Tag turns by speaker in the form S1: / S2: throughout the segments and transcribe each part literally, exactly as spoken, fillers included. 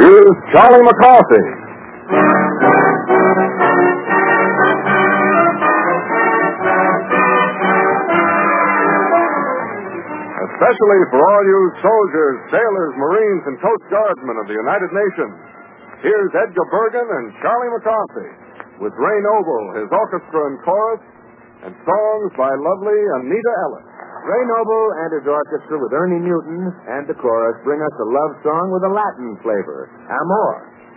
S1: here's Charlie McCarthy. Especially for all you soldiers, sailors, Marines, and Coast Guardsmen of the United Nations, here's Edgar Bergen and Charlie McCarthy with Ray Noble, his orchestra and chorus, and songs by lovely Anita Ellis.
S2: Ray Noble and his orchestra with Ernie Newton and the chorus bring us a love song with a Latin flavor, Amor.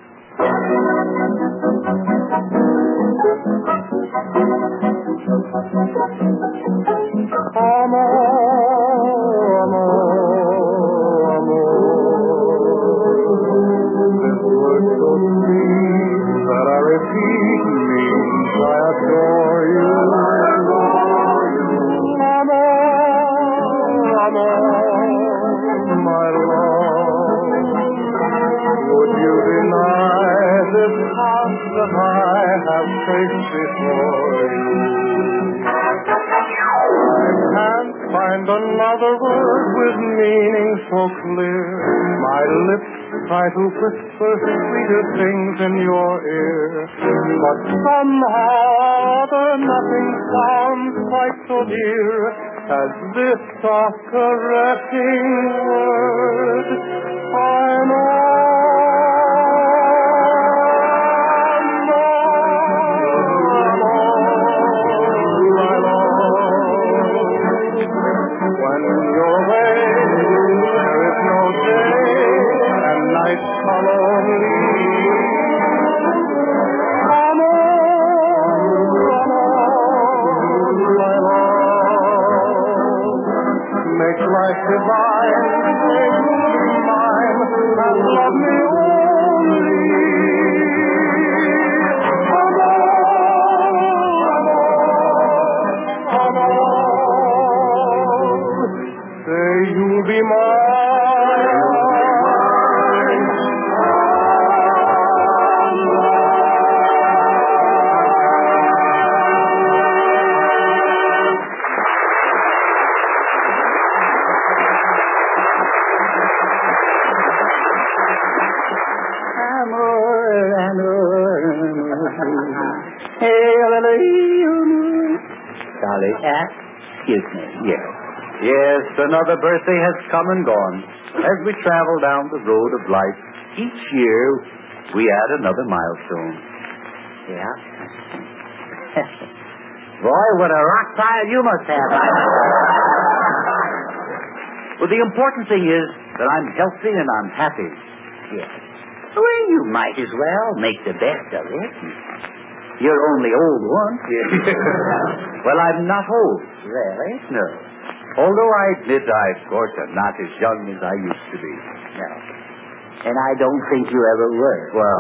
S3: Find another word with meaning so clear. My lips try to whisper sweeter things in your ear, but somehow other nothing sounds quite so dear as this soft caressing word. I know.
S4: Charlie, excuse me.
S5: Yes. Yes, another birthday has come and gone. As we travel down the road of life, each year we add another milestone.
S4: Yeah? Boy, what a rock pile you must have.
S5: Well, the important thing is that I'm healthy and I'm happy.
S4: Yes. Well, you might as well make the best of it. You're only old once.
S5: Well, I'm not old.
S4: Really?
S5: No. Although I admit I, of course, am not as young as I used to be.
S4: No. And I don't think you ever were.
S5: Well.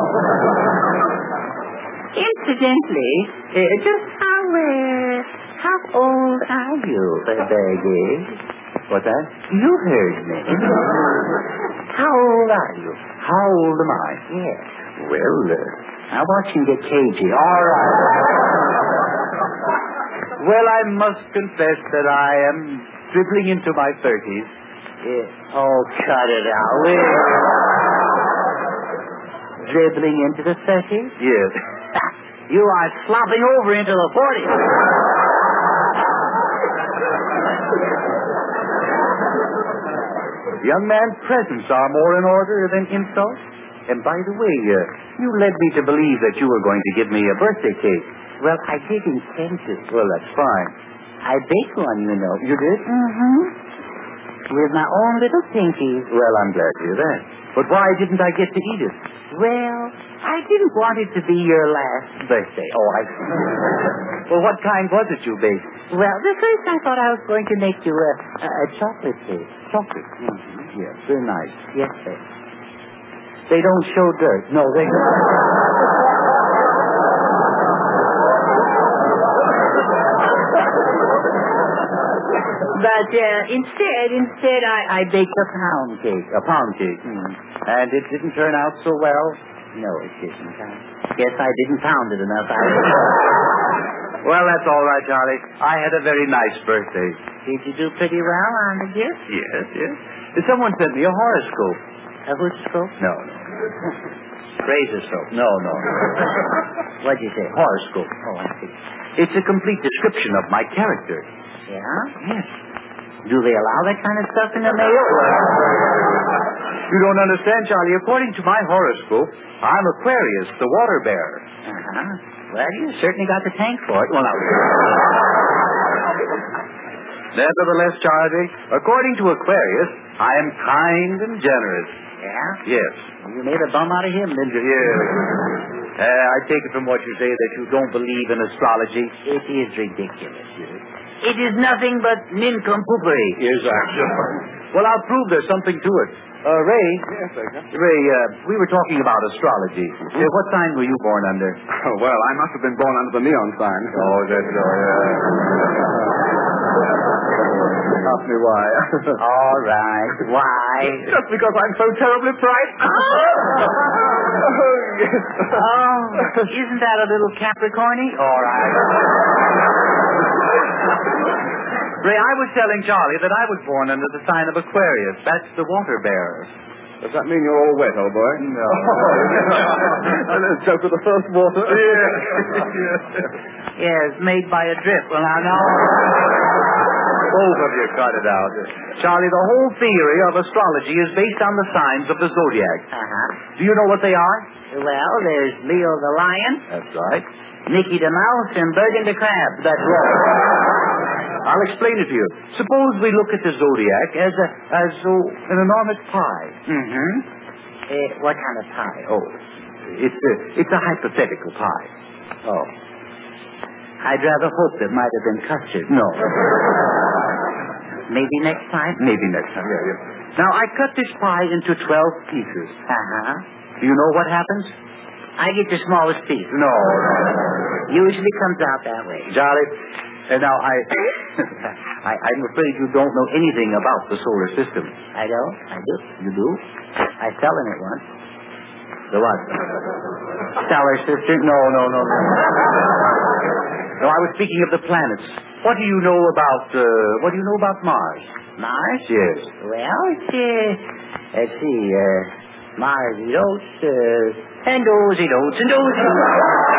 S4: Incidentally, uh, just how, uh, how old are you, Bergie?
S5: What's that?
S4: You heard me. How old are you?
S5: How old am I?
S4: Yes.
S5: Well, uh,
S4: now watch him get cagey. All right.
S5: Well, I must confess that I am dribbling into my thirties.
S4: Yeah. Oh, cut it out. Dribbling into the thirties?
S5: Yes.
S4: You are slopping over into the forties.
S5: Young man, presents are more in order than insults. And by the way, uh, you led me to believe that you were going to give me a birthday cake.
S4: Well, I did intend to.
S5: Well, that's fine.
S4: I baked one, you know.
S5: You did?
S4: Mm-hmm. With my own little pinky.
S5: Well, I'm glad to hear that. But why didn't I get to eat it?
S4: Well, I didn't want it to be your last birthday.
S5: Oh, I see. Well, what kind was it you baked?
S4: Well, the first I thought I was going to make you a, a, a chocolate cake.
S5: Chocolate? Mm-hmm. Yes, they're nice.
S4: Yes, sir.
S5: They don't show dirt. No, they don't.
S4: But uh, instead, instead, I, I baked a pound cake.
S5: A pound cake? Mm. And it didn't turn out so well?
S4: No, it didn't. I guess I didn't pound it enough. I...
S5: Well, that's all right, Charlie. I had a very nice birthday.
S4: Did you do pretty well on the gift?
S5: Yes, yes. Someone sent me a horoscope.
S4: A horoscope?
S5: No, no.
S4: Phraseoscope. No, no. What'd you say?
S5: Horoscope.
S4: Oh, I see.
S5: It's a complete description of my character.
S4: Yeah?
S5: Yes.
S4: Do they allow that kind of stuff in the mail?
S5: You don't understand, Charlie. According to my horoscope, I'm Aquarius, the water bearer.
S4: Uh-huh. Well, you certainly got the tank for it. Well, now...
S5: Nevertheless, Charlie, according to Aquarius, I am kind and generous.
S4: Yeah?
S5: Yes.
S4: You made a bum out of him, didn't you?
S5: Yes. Uh, I take it from what you say that you don't believe in astrology.
S4: It is ridiculous. It is nothing but nincompoopery.
S5: Yes, actually. Well, I'll prove there's something to it. Uh, Ray.
S1: Yes, Edgar.
S5: Ray, uh, we were talking about astrology. Uh, what sign were you born under?
S1: Oh, well, I must have been born under the neon sign.
S5: Oh, that's so, yeah.
S1: Ask me why.
S4: All right. Why?
S1: Just because I'm so terribly bright. Oh, yes.
S4: Oh, isn't that a little Capricorny? All right.
S5: Ray, I was telling Charlie that I was born under the sign of Aquarius. That's the water bearer.
S1: Does that mean you're all wet, old boy?
S5: No.
S1: And it's just for the first water.
S5: Yeah.
S4: Yes, made by a drip. Well, now, no.
S5: Both of you cut it out. Charlie, the whole theory of astrology is based on the signs of the zodiac.
S4: Uh-huh.
S5: Do you know what they are?
S4: Well, there's Leo the lion,
S5: That's right.
S4: Nicky the mouse, and Bergen the crab.
S5: That's right. I'll explain it to you. Suppose we look at the zodiac as a as oh, an enormous pie.
S4: Mm-hmm. Uh, what kind of pie?
S5: Oh, it's a it's a hypothetical pie.
S4: Oh. I'd rather hope it might have been custard.
S5: No.
S4: Maybe next time?
S5: Maybe next time. Yeah, yeah. Now I cut this pie into twelve pieces.
S4: Uh-huh.
S5: Do you know what happens?
S4: I get the smallest piece.
S5: No, no.
S4: Usually comes out that way.
S5: Charlie, and now I, I, I'm afraid you don't know anything about the solar system.
S4: I don't? I do.
S5: You do?
S4: I fell in it once.
S5: The what?
S4: Stellar system?
S5: No, no, no, no. No, I was speaking of the planets. What do you know about, uh, what do you know about Mars?
S4: Mars?
S5: Yes.
S4: Well, it's, uh, let's see, uh, Mars, it oats, uh, and those, it oats, and those, it oats.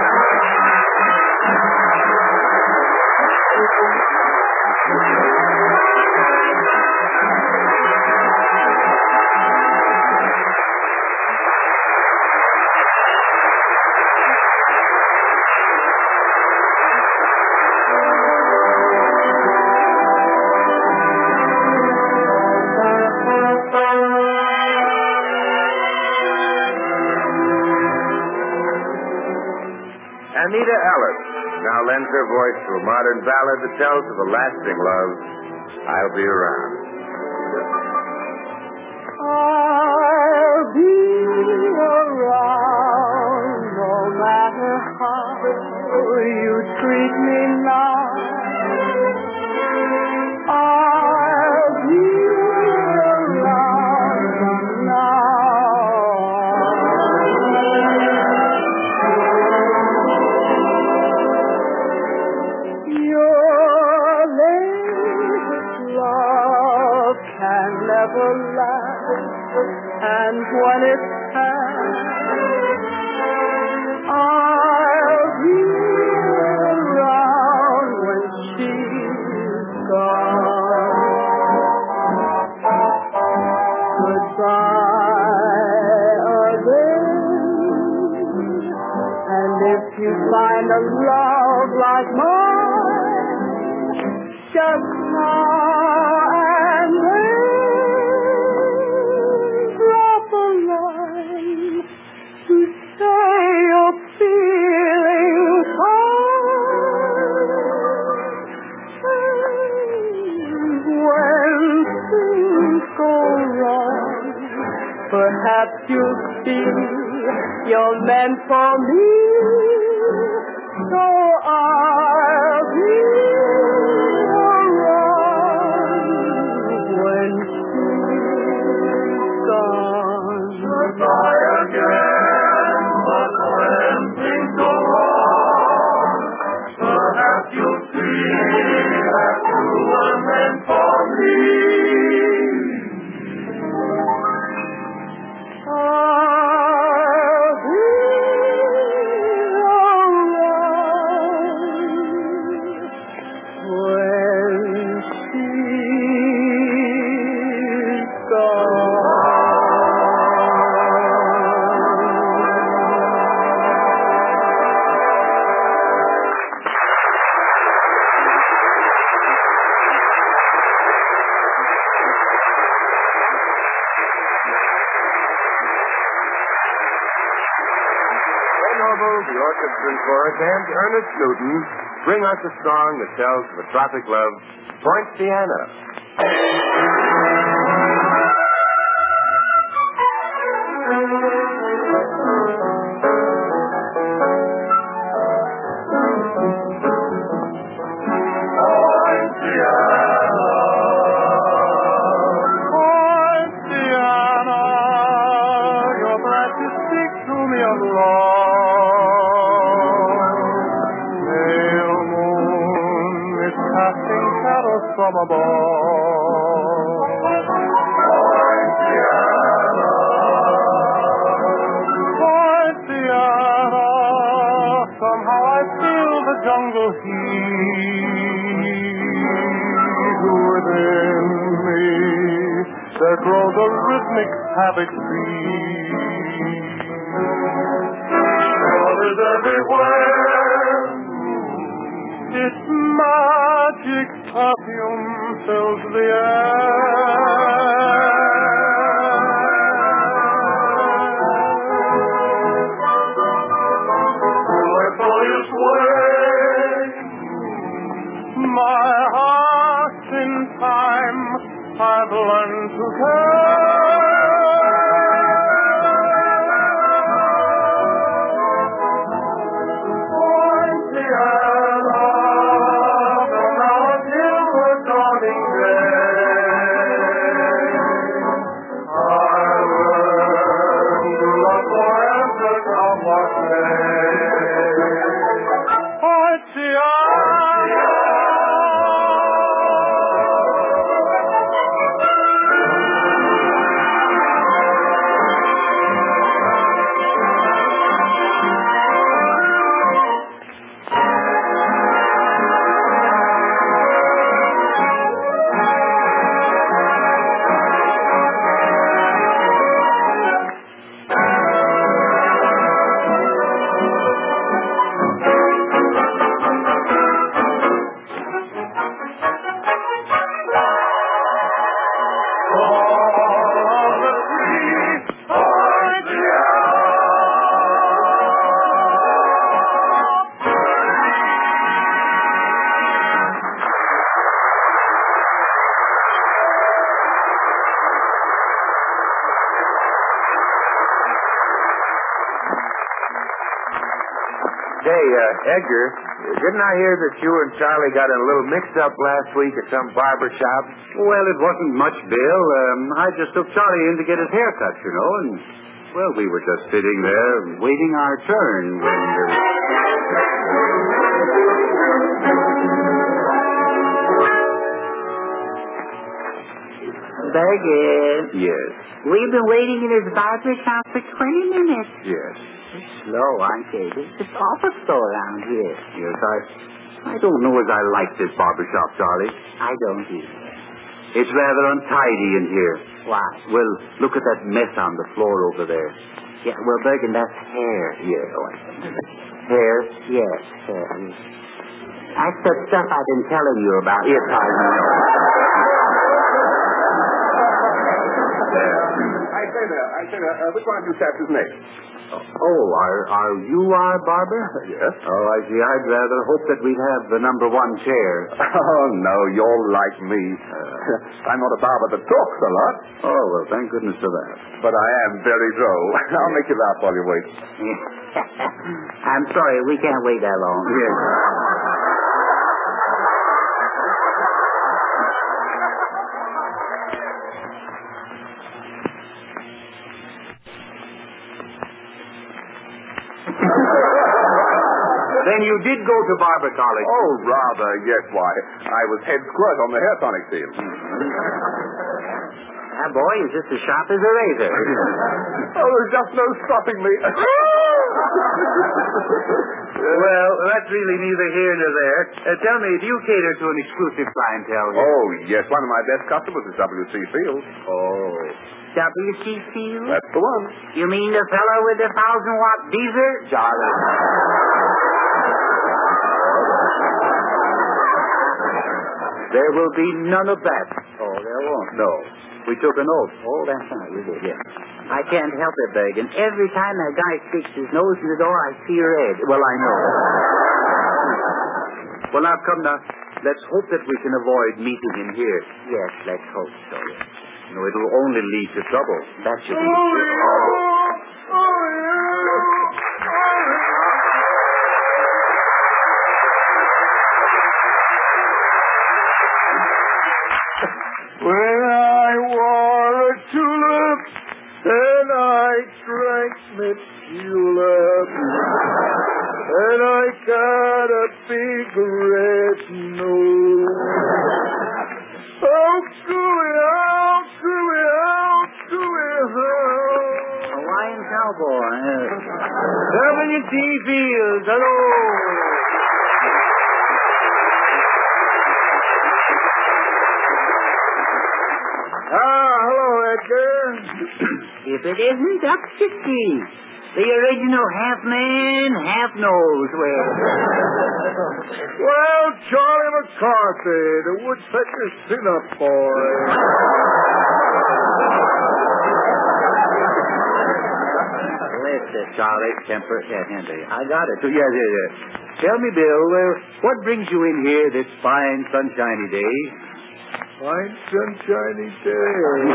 S2: Anita Ellis now lends her voice to a modern ballad that tells of a lasting love. I'll be around.
S3: I'll be around no matter how you treat me now. I'll be around now. Never last, and when it has, I'll be around when she's gone. Goodbye again, and if you find a love like mine, just now and then, perhaps you'll see you're meant for me, so I'll be around when she's gone. Goodbye again, but when things go wrong, perhaps you'll see that you were meant for me. Oh
S2: the orchestra and chorus, and Ernest Newton bring us a song that tells of a tropic love, Poinciana.
S3: From above. Poinciana, Poinciana, somehow I feel the jungle heat within me. There grows a rhythmic havoc beat. Colors everywhere. Its magic perfume fills the air. Rebellious way, my heart in time I've learned to care.
S2: Say, uh, Edgar, didn't I hear that you and Charlie got in a little mix-up last week at some barber shop?
S5: Well, it wasn't much, Bill. Um, I just took Charlie in to get his hair cut, you know, and, well, we were just sitting there waiting our turn when there was...
S4: Bergen.
S5: Yes.
S4: We've been waiting in his barber shop for twenty minutes.
S5: Yes.
S4: Slow, aren't they? This is awful slow around here.
S5: Yes, I... I don't know as I like this barber shop, Charlie.
S4: I don't either.
S5: It's rather untidy in here.
S4: Why?
S5: Well, look at that mess on the floor over there.
S4: Yeah, well, Bergen, that's hair.
S5: Yes.
S4: Hair? Yes, hair. I mean, that's the stuff I've been telling you about.
S5: Yes, I know.
S1: I say there, I say there, uh, which one of you chaps is next?
S5: Oh, are, are you our barber?
S1: Yes.
S5: Oh, I see. I'd rather hope that we'd have the number one chair.
S1: Oh, no, you're like me. Uh, I'm not a barber that talks a lot.
S5: Oh, well, thank goodness for that.
S1: But I am very droll. I'll make you laugh while you wait.
S4: I'm sorry, we can't wait that long.
S5: Yes. Then you did go to barber college.
S1: Oh, rather, yes, why. I was head squirt on the hair tonic team.
S4: That boy is just as sharp as a razor.
S1: Oh, there's just no stopping me.
S5: Well, that's really neither here nor there. Uh, tell me, do you cater to an exclusive clientele here?
S1: Oh, yes, one of my best customers is W C Fields.
S5: Oh.
S4: W C Fields?
S1: That's the one.
S4: You mean the fellow with the thousand watt diesel?
S5: Charlie. There will be none of that.
S4: Oh, there won't.
S5: No. We took an oath.
S4: Oh, that's right, we did, yeah. I can't help it, Bergen. Every time that guy sticks his nose in the door, I see red.
S5: Well, I know. Well, now, come now. Let's hope that we can avoid meeting him here.
S4: Yes, let's hope so.
S5: You know, it'll only lead to trouble.
S4: That should be...
S3: Oh, yeah. Oh, yeah. When I wore a tulip, then I drank me julep, and I got a big red nose. Oh, gooey, oh, gooey, oh, gooey, oh.
S4: Hawaiian cowboy.
S3: W T Fields, hello. Ah, hello, Edgar.
S4: If it isn't Duck Sixty, the original half-man, half-nose wearer.
S3: Well, Charlie McCarthy, the woodpecker's pin-up boy.
S4: Listen,
S5: Charlie, temper. Yeah, Henry. I got it. So, yeah, yeah, yeah. Tell me, Bill, uh, what brings you in here this fine, sunshiny day?
S3: Fine, sunshiny day.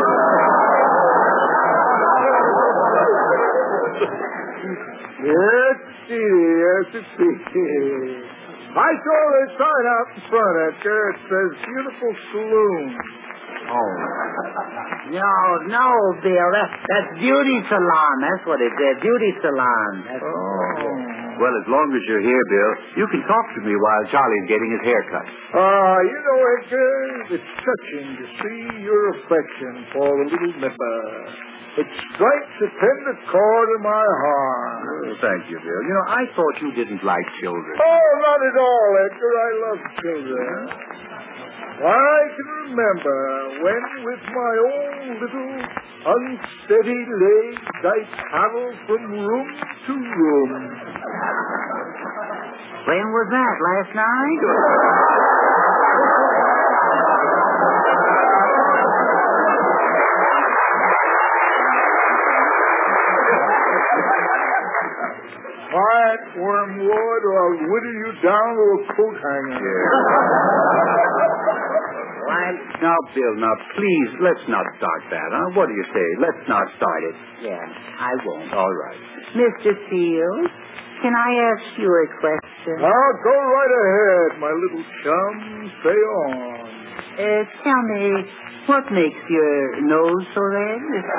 S3: Yes, it is. Yes, it is. I saw the sign out in front, Edgar. It says beautiful saloon.
S4: Oh. No, no, Bill. That, that's beauty salon. That's what it is. Beauty salon. That's
S3: Oh.
S5: Well, as long as you're here, Bill, you can talk to me while Charlie's getting his hair cut.
S3: Ah, uh, you know, Edgar, it's touching to see your affection for the little nipper. It strikes a tender chord in my heart.
S5: Oh, thank you, Bill. You know, I thought you didn't like children.
S3: Oh, not at all, Edgar. I love children. I can remember when, with my own little unsteady legs, I traveled from room to room.
S4: When was that? Last night?
S3: Quiet, Wormwood, or I'll whittle you down to a coat hanger.
S4: What?
S5: Now, Bill, now, please, let's not start that, huh? What do you say? Let's not start it.
S4: Yes, I won't.
S5: All right.
S4: Mister Fields, can I ask you a question?
S3: Now, go right ahead, my little chum. Say on.
S4: Uh, tell me, what makes your nose so red?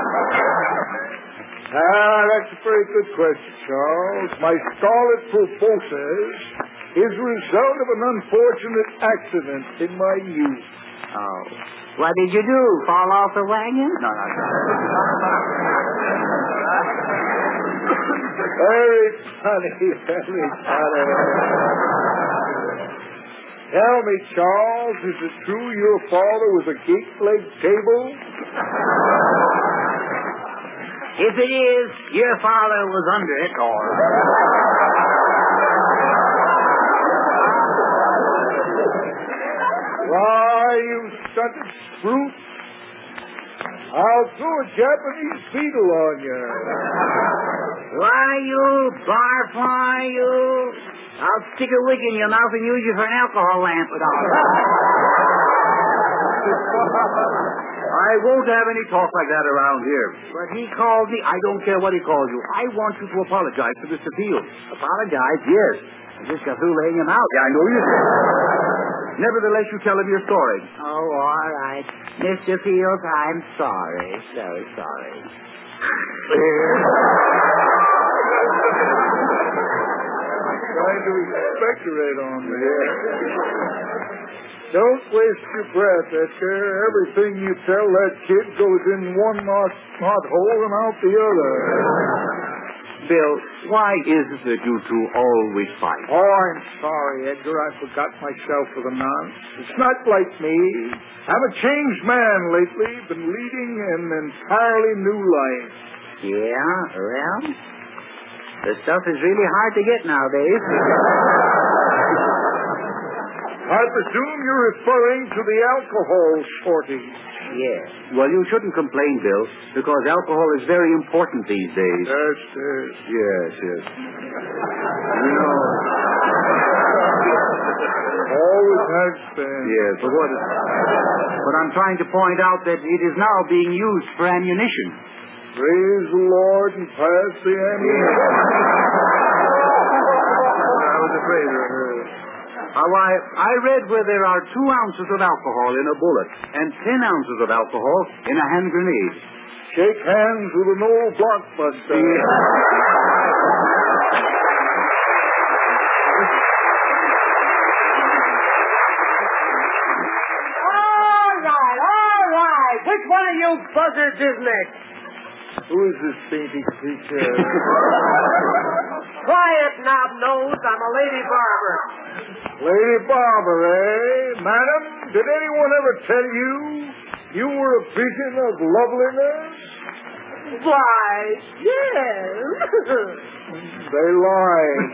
S3: Ah, that's a very good question, Charles. My scarlet purposes is a result of an unfortunate accident in my youth.
S4: Oh. What did you do? Fall off the wagon?
S5: No, no, no.
S3: Very funny, very funny. Tell me, Charles, is it true your father was a gate-legged table?
S4: If it is, your father was under it, or...
S3: Why, you stunted brute. I'll throw a Japanese beetle on you.
S4: Why, you barfly, you... I'll stick a wick in your mouth and use you for an alcohol lamp with all.
S5: I won't have any talk like that around here.
S4: But he called me.
S5: I don't care what he calls you. I want you to apologize to Mister Fields.
S4: Apologize?
S5: Yes.
S4: I just got through laying him out.
S5: Yeah, I know you did. Nevertheless, you tell him your story.
S4: Oh, all right. Mister Fields, I'm sorry. So sorry.
S3: Trying to speculate on me. Don't waste your breath, Edgar. Everything you tell that kid goes in one knot, knot hole and out the other.
S5: Bill, why is it that you two always fight?
S3: Oh, I'm sorry, Edgar. I forgot myself for the nonce. It's not like me. I'm a changed man lately. Been leading an entirely new life.
S4: Yeah? Well, the stuff is really hard to get nowadays.
S3: I presume you're referring to the alcohol shortage.
S4: Yes.
S5: Well, you shouldn't complain, Bill, because alcohol is very important these days.
S3: Yes, yes.
S5: Yes, yes. You know,
S3: Always has been.
S5: yes, but what... But I'm trying to point out that it is now being used for ammunition.
S3: Praise the Lord and pass the ammunition.
S5: I was afraid of her. Uh, why, I read where there are two ounces of alcohol in a bullet and ten ounces of alcohol in a hand grenade.
S3: Shake hands with an old blockbuster.
S6: All right, all right. Which one of you buzzards is next?
S3: Who is this dainty creature?
S6: Quiet, knob-nose. I'm a lady barber.
S3: Lady Barber, eh? Madam, did anyone ever tell you you were a vision of loveliness?
S6: Why, yes.
S3: They lied.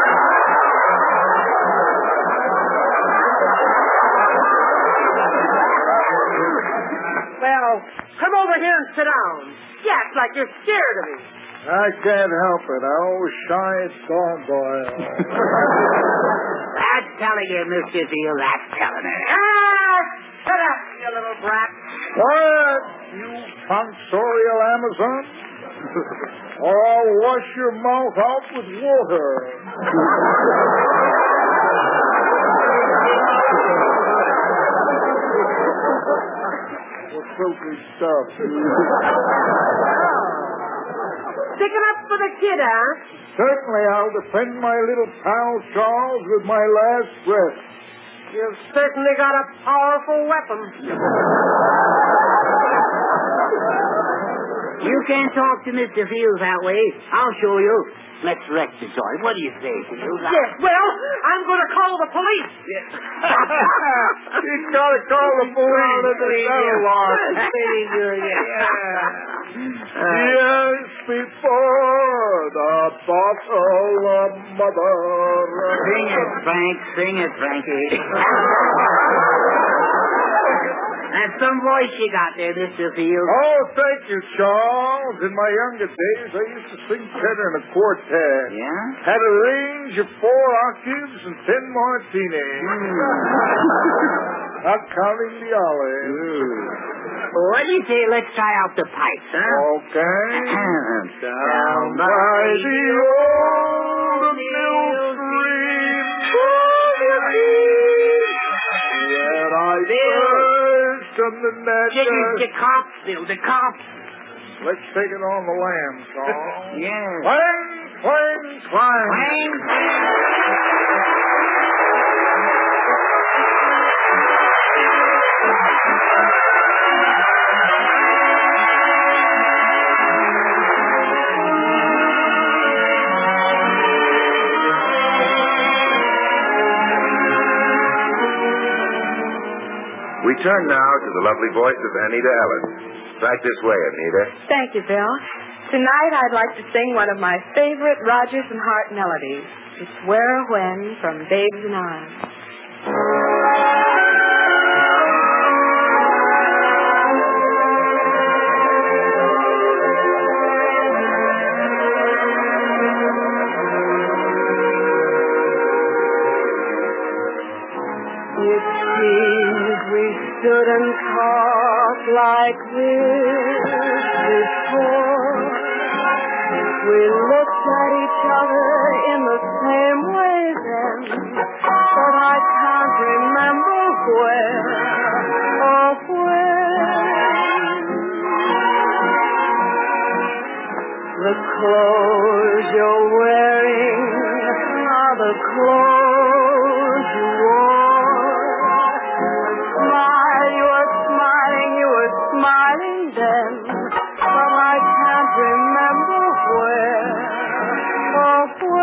S6: Well, come over here and sit down. You act like you're scared of me.
S3: I can't help it. I always shy at gargoyle.
S4: That's telling you, Mister Veal. That's telling her.
S6: Ah, shut up, you little brat.
S3: Quiet, you tonsorial Amazon. Or I'll wash your mouth out with water. What filthy stuff.
S6: Sticking up for the kid, huh?
S3: Certainly I'll defend my little pal Charles with my last breath.
S6: You've certainly got a powerful weapon.
S4: You can't talk to Mister Veal that way. I'll show you. Let's wreck the joint. What do you say, Veal?
S6: Yes, well, I'm going to call the police.
S3: He's got to call the police. Yes, before the bottle of mother.
S4: Sing it, Frank. Sing it, Frankie. That's some voice you got there, Mister Veal.
S3: Oh, thank you, Charles. In my younger days, I used to sing tenor in a quartet.
S4: Yeah?
S3: Had a range of four octaves and ten martinis. Not counting the olives.
S4: What do you say? Let's try out the pipes, huh?
S3: Okay.
S4: Down
S3: by the old mill stream, where I first from the net.
S4: The cops, Bill, the cops.
S3: Let's take it on the lamb song.
S4: Yeah.
S3: Clang, clang, clang.
S4: Clang,
S2: We turn now to the lovely voice of Anita Ellis. Right this way, Anita.
S7: Thank you, Bill. Tonight I'd like to sing one of my favorite Rodgers and Hart melodies. It's Where or When from Babes in Arms. It seems we stood and talked like this before. We looked at each other in the same way then, but I can't remember where or when. The clothes you're wearing are the clothes you wore. The smile you were smiling, you were smiling then, but I can't remember where or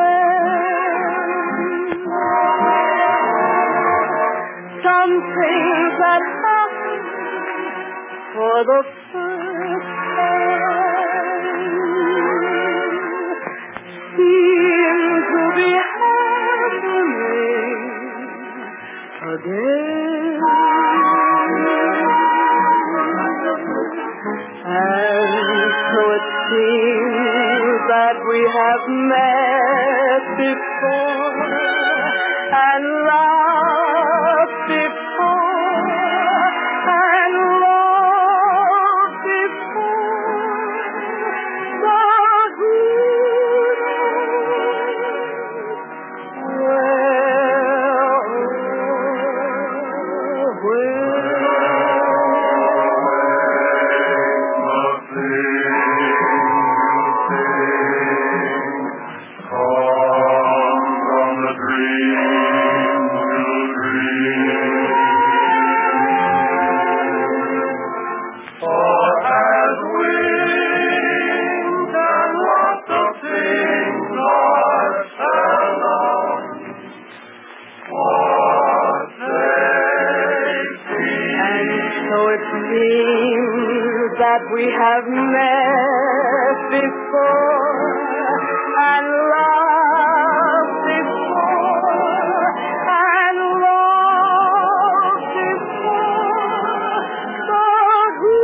S7: when. Some things that happen for the first time seem to be happening again.
S3: that we have met before and loved before and loved before. But who knows? Well, that we have met before and loved before and loved before. But who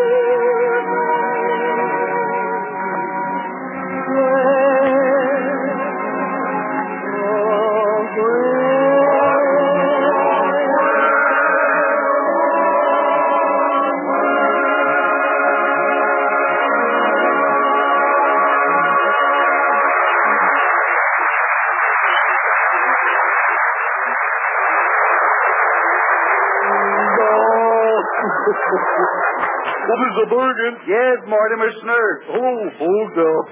S8: What is the Bergen?
S5: Yes, Mortimer Snurk.
S8: Oh, hold up.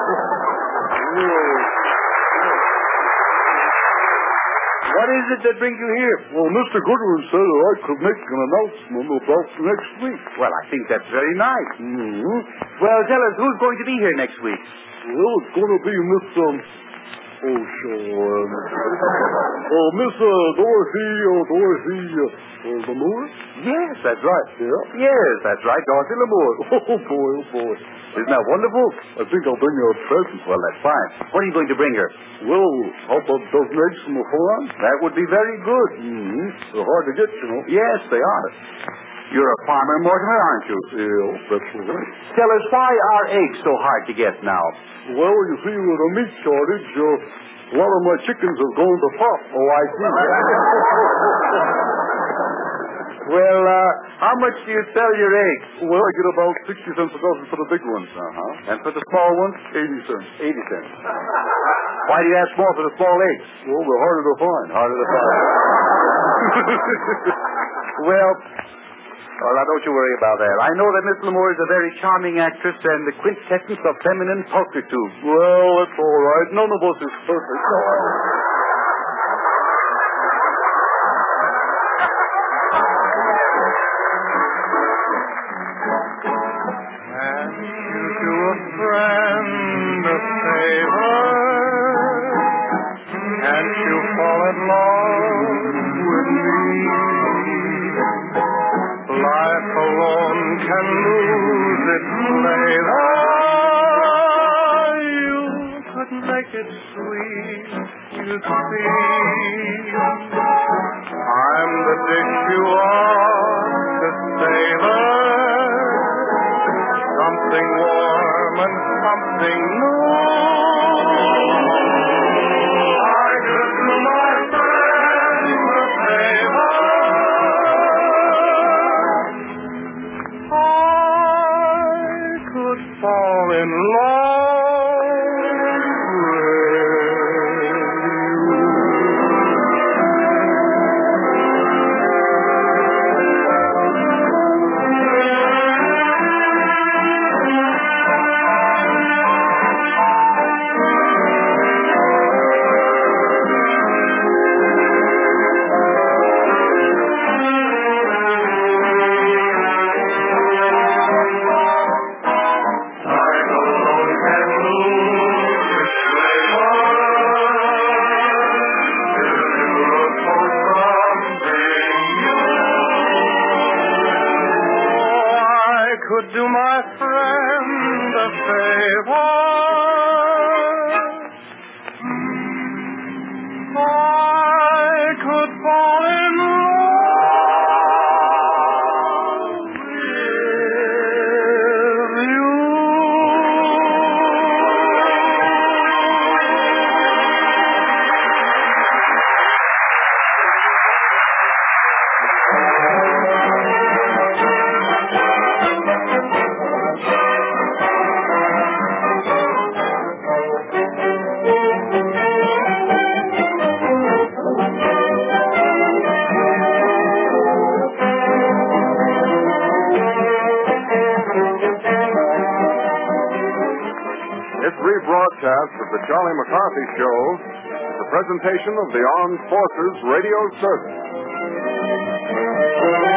S5: What is it that brings you here?
S8: Well, Mister Goodwin said that I could make an announcement about next week.
S5: Well, I think that's very nice.
S8: Mm-hmm.
S5: Well, tell us, who's going to be here next week?
S8: Well, it's going to be Miss, um... Oh, sure. Um, oh, Miss uh, Dorothy, oh, Dorothy, uh, uh, Lamour?
S5: Yes, that's right.
S8: Yeah?
S5: Yes, that's right, Dorothy Lamour.
S8: Oh, boy, oh, boy.
S5: Isn't that wonderful?
S8: I think I'll bring her a present.
S5: Well, that's fine. What are you going to bring her?
S8: Well, how about a dozen eggs from a farm?
S5: That would be very good.
S8: Mm-hmm. They're hard to get, you know.
S5: Yes, they are. You're a farmer, Mortimer, aren't you?
S8: Yeah, that's right.
S5: Tell us, why are eggs so hard to get now?
S8: Well, you see, with a meat shortage, uh, a lot of my chickens have gone to pot.
S5: Oh, I see. Well, uh, how much do you sell your eggs?
S8: Well, I get about sixty cents a dozen for the big ones.
S5: Uh-huh. And for the small ones?
S8: eighty cents.
S5: eighty cents. Why do you ask more for the small eggs?
S8: Well, they're harder to find.
S5: Harder to find. Well... Well, now, don't you worry about that. I know that Miss Lamour is a very charming actress and the quintessence of feminine pulchritude.
S8: Well, it's all right. None of us is perfect.
S3: Can you do a friend a favor? Can't you fall in love with me? Life alone can lose its flavor. You could make it sweet, you see. I'm the dish you ought to savor. Something warm and something new. I could do my friend a favor. Fall in love with you.
S1: broadcast of the Charlie McCarthy Show is a presentation of the Armed Forces Radio Service.